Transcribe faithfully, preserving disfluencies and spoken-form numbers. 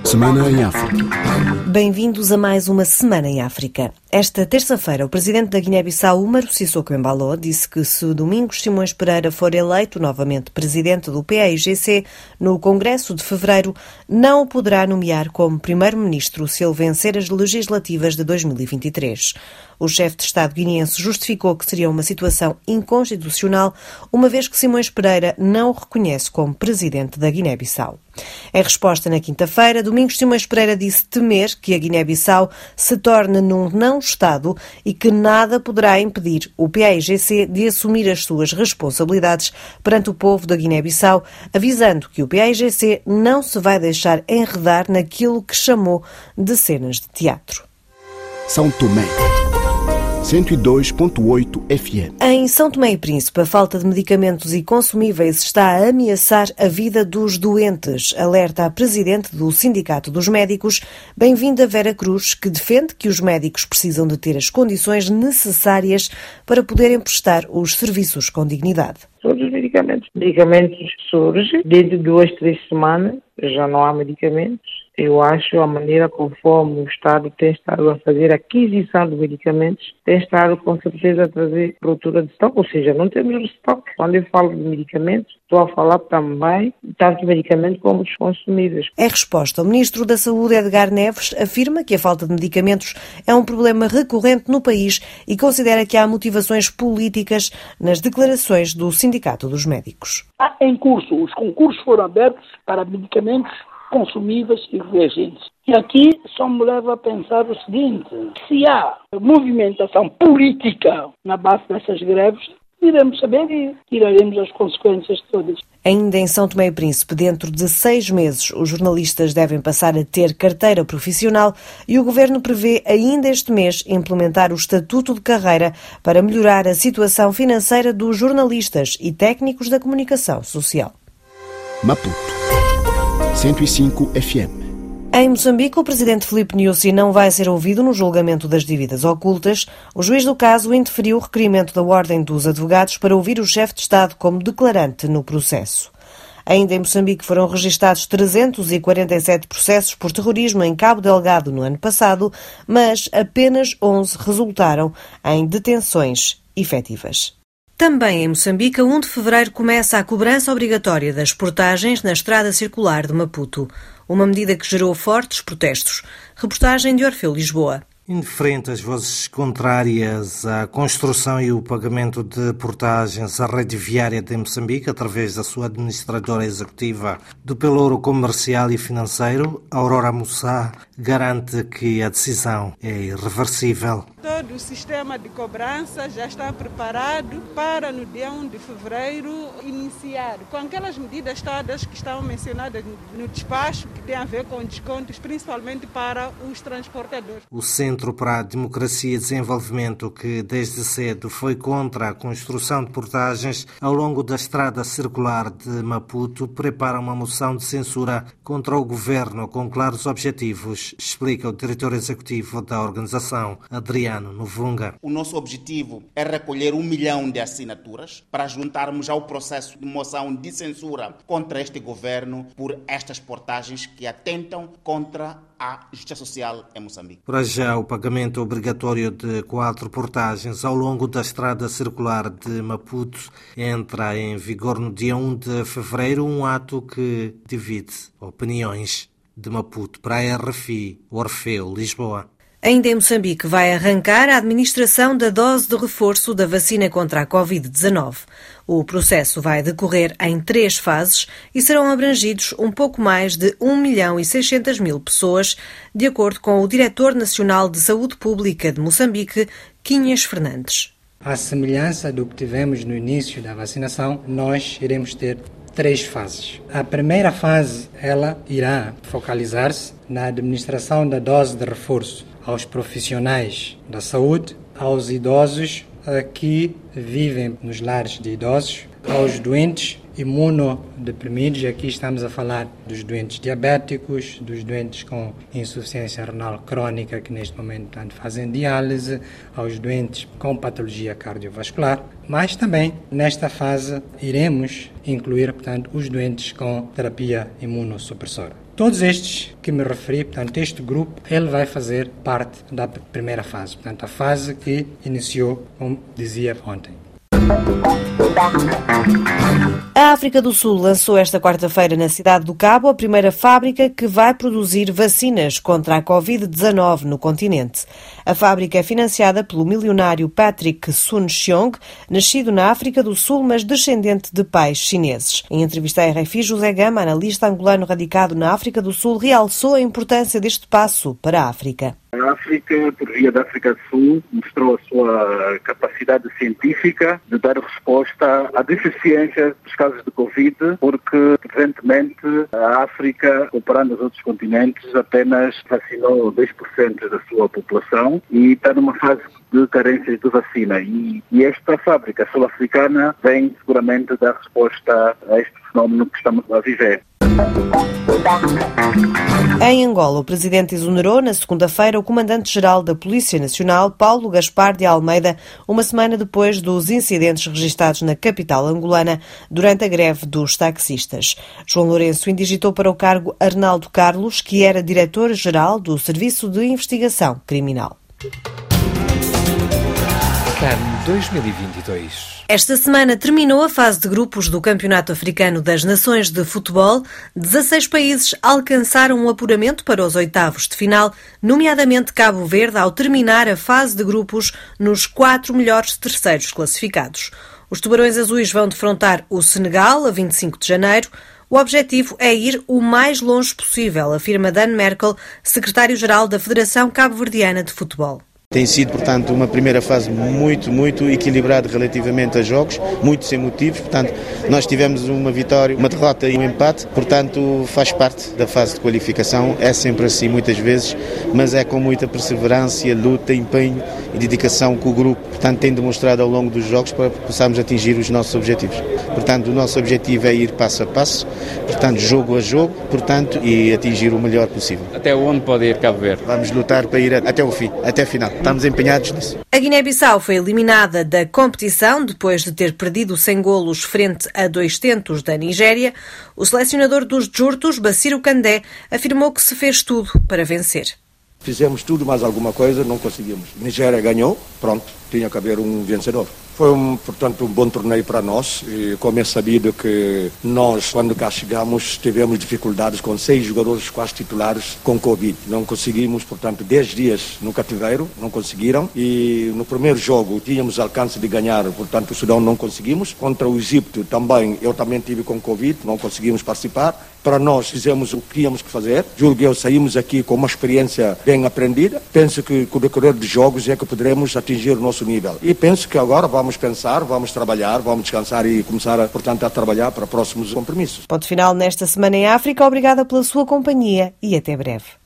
Semana em África. Bem-vindos a mais uma Semana em África. Esta terça-feira, o presidente da Guiné-Bissau, Umaru Sissoko Embaló, disse que se Domingos Simões Pereira for eleito novamente presidente do P A I G C no Congresso de Fevereiro, não o poderá nomear como primeiro-ministro se ele vencer as legislativas de dois mil e vinte e três. O chefe de Estado guineense justificou que seria uma situação inconstitucional, uma vez que Simões Pereira não o reconhece como presidente da Guiné-Bissau. Em resposta na quinta-feira, Domingos Simões Pereira disse temer que a Guiné-Bissau se torne num não-Estado e que nada poderá impedir o P A I G C de assumir as suas responsabilidades perante o povo da Guiné-Bissau, avisando que o P A I G C não se vai deixar enredar naquilo que chamou de cenas de teatro. São Tomé, cento e dois ponto oito F M. Em São Tomé e Príncipe, a falta de medicamentos e consumíveis está a ameaçar a vida dos doentes, alerta a presidente do Sindicato dos Médicos, Bem-vinda Vera Cruz, que defende que os médicos precisam de ter as condições necessárias para poderem prestar os serviços com dignidade. Todos os medicamentos. Medicamentos surgem, dentro de duas, três semanas já não há medicamentos. Eu acho a maneira conforme o Estado tem estado a fazer a aquisição de medicamentos, tem estado com certeza a trazer ruptura de estoque, ou seja, não temos estoque. Quando eu falo de medicamentos, estou a falar também tanto de medicamentos como dos consumíveis. Em resposta, o Ministro da Saúde, Edgar Neves, afirma que a falta de medicamentos é um problema recorrente no país e considera que há motivações políticas nas declarações do Sindicato dos Médicos. Há em curso, os concursos foram abertos para medicamentos consumíveis e reagentes. E aqui só me leva a pensar o seguinte: se há movimentação política na base dessas greves, iremos saber e tiraremos as consequências todas. Ainda em São Tomé e Príncipe, dentro de seis meses, os jornalistas devem passar a ter carteira profissional e o Governo prevê ainda este mês implementar o Estatuto de Carreira para melhorar a situação financeira dos jornalistas e técnicos da comunicação social. Maputo, cento e cinco F M. Em Moçambique, o presidente Filipe Nyusi não vai ser ouvido no julgamento das dívidas ocultas. O juiz do caso indeferiu o requerimento da Ordem dos Advogados para ouvir o chefe de Estado como declarante no processo. Ainda em Moçambique foram registados trezentos e quarenta e sete processos por terrorismo em Cabo Delgado no ano passado, mas apenas onze resultaram em detenções efetivas. Também em Moçambique, a primeiro de fevereiro, começa a cobrança obrigatória das portagens na estrada circular de Maputo, uma medida que gerou fortes protestos. Reportagem de Orfeu Lisboa. Indiferente às vozes contrárias à construção e o pagamento de portagens à rede viária de Moçambique, através da sua administradora executiva do pelouro comercial e financeiro, Aurora Moussa, garante que a decisão é irreversível. Todo o sistema de cobrança já está preparado para, no dia primeiro de fevereiro, iniciar com aquelas medidas todas que estão mencionadas no despacho, que tem a ver com descontos, principalmente para os transportadores. O Centro para a Democracia e Desenvolvimento, que desde cedo foi contra a construção de portagens ao longo da estrada circular de Maputo, prepara uma moção de censura contra o governo com claros objetivos, explica o diretor executivo da organização, Adriano Novunga. O nosso objetivo é recolher um milhão de assinaturas para juntarmos ao processo de moção de censura contra este governo por estas portagens que atentam contra a justiça social em Moçambique. Para já, o pagamento obrigatório de quatro portagens ao longo da estrada circular de Maputo entra em vigor no dia primeiro de fevereiro, um ato que divide opiniões. De Maputo para a R F I, Orfeu, Lisboa. Ainda em Moçambique vai arrancar a administração da dose de reforço da vacina contra a covid dezanove. O processo vai decorrer em três fases e serão abrangidos um pouco mais de um milhão e seiscentas mil pessoas, de acordo com o Diretor Nacional de Saúde Pública de Moçambique, Quinhas Fernandes. À semelhança do que tivemos no início da vacinação, nós iremos ter três fases. A primeira fase, ela irá focalizar-se na administração da dose de reforço aos profissionais da saúde, aos idosos que vivem nos lares de idosos, aos doentes imunodeprimidos, aqui estamos a falar dos doentes diabéticos, dos doentes com insuficiência renal crónica que neste momento tanto fazem diálise, aos doentes com patologia cardiovascular, mas também nesta fase iremos incluir, portanto, os doentes com terapia imunossupressora. Todos estes que me referi, portanto, este grupo, ele vai fazer parte da primeira fase. Portanto, a fase que iniciou, como dizia ontem. A África do Sul lançou esta quarta-feira na cidade do Cabo a primeira fábrica que vai produzir vacinas contra a covid dezanove no continente. A fábrica é financiada pelo milionário Patrick Soon-Shiong, nascido na África do Sul, mas descendente de pais chineses. Em entrevista à R F I, José Gama, analista angolano radicado na África do Sul, realçou a importância deste passo para a África. A África, por via da África do Sul, mostrou a sua capacidade científica de dar resposta à deficiência dos casos de Covid, porque, presentemente, a África, comparando os outros continentes, apenas vacinou dois por cento da sua população e está numa fase de carências de vacina. E, e esta fábrica sul-africana vem seguramente dar resposta a este fenómeno que estamos a viver. Em Angola, o presidente exonerou na segunda-feira o comandante-geral da Polícia Nacional, Paulo Gaspar de Almeida, uma semana depois dos incidentes registados na capital angolana durante a greve dos taxistas. João Lourenço indigitou para o cargo Arnaldo Carlos, que era diretor-geral do Serviço de Investigação Criminal. CAN dois mil e vinte e dois. Esta semana terminou a fase de grupos do Campeonato Africano das Nações de Futebol. dezasseis países alcançaram um apuramento para os oitavos de final, nomeadamente Cabo Verde, ao terminar a fase de grupos nos quatro melhores terceiros classificados. Os Tubarões Azuis vão defrontar o Senegal a vinte e cinco de janeiro. O objetivo é ir o mais longe possível, afirma Dan Merkel, secretário-geral da Federação Cabo-Verdiana de Futebol. Tem sido, portanto, uma primeira fase muito, muito equilibrada relativamente a jogos, muitos emotivos, portanto, nós tivemos uma vitória, uma derrota e um empate, portanto, faz parte da fase de qualificação, é sempre assim muitas vezes, mas é com muita perseverança, luta, empenho e dedicação que o grupo, portanto, tem demonstrado ao longo dos jogos para que possamos atingir os nossos objetivos. Portanto, o nosso objetivo é ir passo a passo, portanto, jogo a jogo, portanto, e atingir o melhor possível. Até onde pode ir Cabo Verde? Vamos lutar para ir até o fim, até a final. Estamos empenhados nisso. A Guiné-Bissau foi eliminada da competição depois de ter perdido sem golos frente a dois tentos da Nigéria. O selecionador dos Jurtos, Bassirou Kandé, afirmou que se fez tudo para vencer. Fizemos tudo, mais alguma coisa, não conseguimos. Nigéria ganhou, pronto, tinha que haver um vencedor. Foi, um, portanto, um bom torneio para nós, e como é sabido que nós, quando cá chegamos, tivemos dificuldades com seis jogadores quase titulares com Covid. Não conseguimos, portanto, dez dias no cativeiro, não conseguiram, e no primeiro jogo tínhamos alcance de ganhar, portanto, o Sudão não conseguimos. Contra o Egito também, eu também tive com Covid, não conseguimos participar. Para nós fizemos o que tínhamos que fazer. Julgo que saímos aqui com uma experiência bem aprendida. Penso que com o decorrer de jogos é que poderemos atingir o nosso nível. E penso que agora vamos pensar, vamos trabalhar, vamos descansar e começar, portanto, a trabalhar para próximos compromissos. Ponto final nesta semana em África. Obrigada pela sua companhia e até breve.